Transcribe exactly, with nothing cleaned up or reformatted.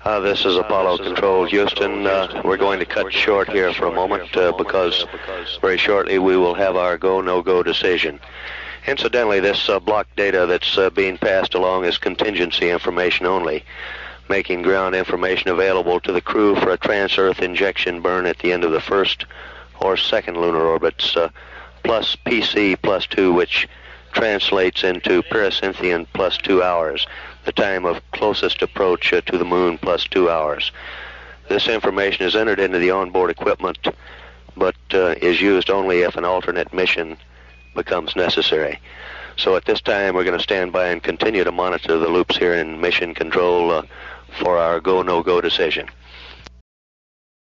Uh, this is Apollo Control, Houston. Uh, we're going to cut short here for a moment uh, because very shortly we will have our go, no-go decision. Incidentally, this uh, block data that's uh, being passed along is contingency information only, making ground information available to the crew for a trans-Earth injection burn at the end of the first or second lunar orbits, uh, plus P C plus two, which translates into pericynthian plus two hours, the time of closest approach uh, to the moon plus two hours. This information is entered into the onboard equipment, but uh, is used only if an alternate mission becomes necessary. So at this time, we're going to stand by and continue to monitor the loops here in Mission Control uh, for our go, no-go decision.